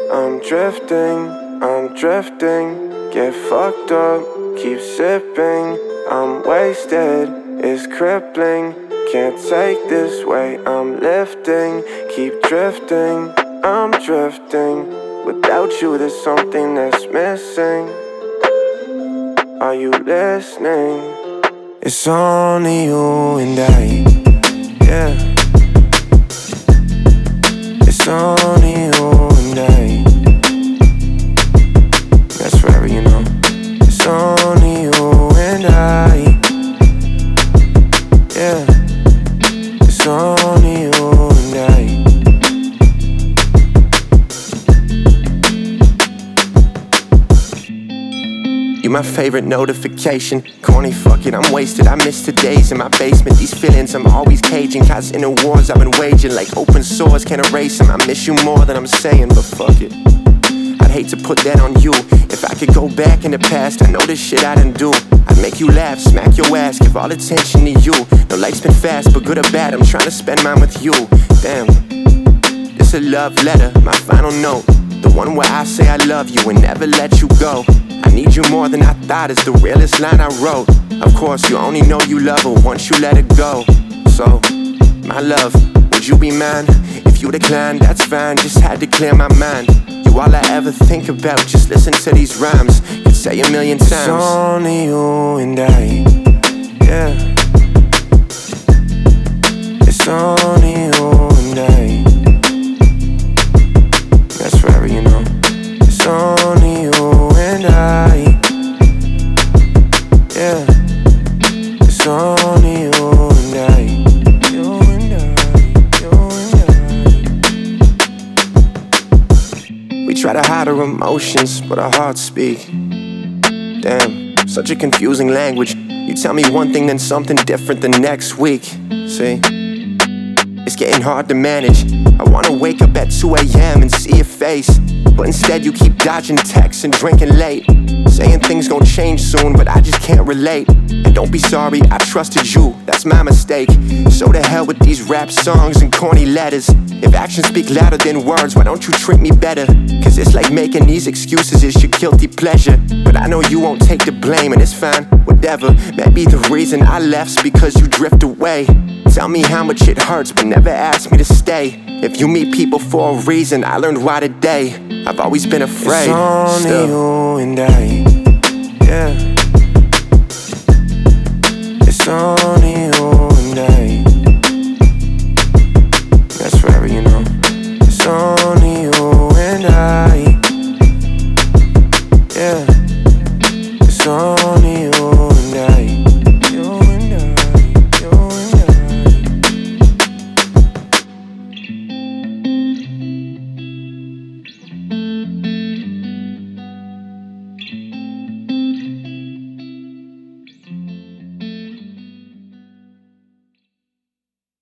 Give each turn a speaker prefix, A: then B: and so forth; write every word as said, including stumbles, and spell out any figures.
A: I'm drifting, I'm drifting. Get fucked up, keep sipping. I'm wasted, it's crippling. Can't take this weight, I'm lifting. Keep drifting, I'm drifting. Without you there's something that's missing. Are you listening? It's only you and I, yeah. It's only you and I. That's forever, you know. It's only you and I, yeah. It's only you and I. You my favorite notification. Corny, fuck it, I'm wasted. I miss the days in my basement. These feelings I'm always caging. Cause in the wars I've been waging, like open sores can't erase them. I miss you more than I'm saying, but fuck it, I'd hate to put that on you. If I could go back in the past, I know this shit I didn't do. I'd make you laugh, smack your ass, give all attention to you. No, life's been fast, but good or bad, I'm trying to spend mine with you. Damn, this a love letter, my final note. The one where I say I love you and never let you go. I need you more than I thought is the realest line I wrote. Of course, you only know you love her once you let her go. So, my love, would you be mine? If you decline, that's fine, just had to clear my mind. You all I ever think about, just listen to these rhymes. Could say a million times. It's only you and I, yeah. It's only you and I. That's forever, you know. It's only you and I, yeah. It's only you and I. You and I, you and I. We try to hide our emotions, but our hearts speak. Damn, such a confusing language. You tell me one thing, then something different the next week. See, it's getting hard to manage. I wanna wake up at two A M and see your face, but instead you keep dodging texts and drinking late. Saying things gon' change soon, but I just can't relate. And don't be sorry, I trusted you, that's my mistake. So to hell with these rap songs and corny letters. If actions speak louder than words, why don't you treat me better? Cause it's like making these excuses is your guilty pleasure. But I know you won't take the blame and it's fine, whatever. Maybe the reason I left's because you drift away. Tell me how much it hurts, but never ask me to stay. If you meet people for a reason, I learned why today. I've always been afraid. It's only Still. you and I, yeah. It's only you and I.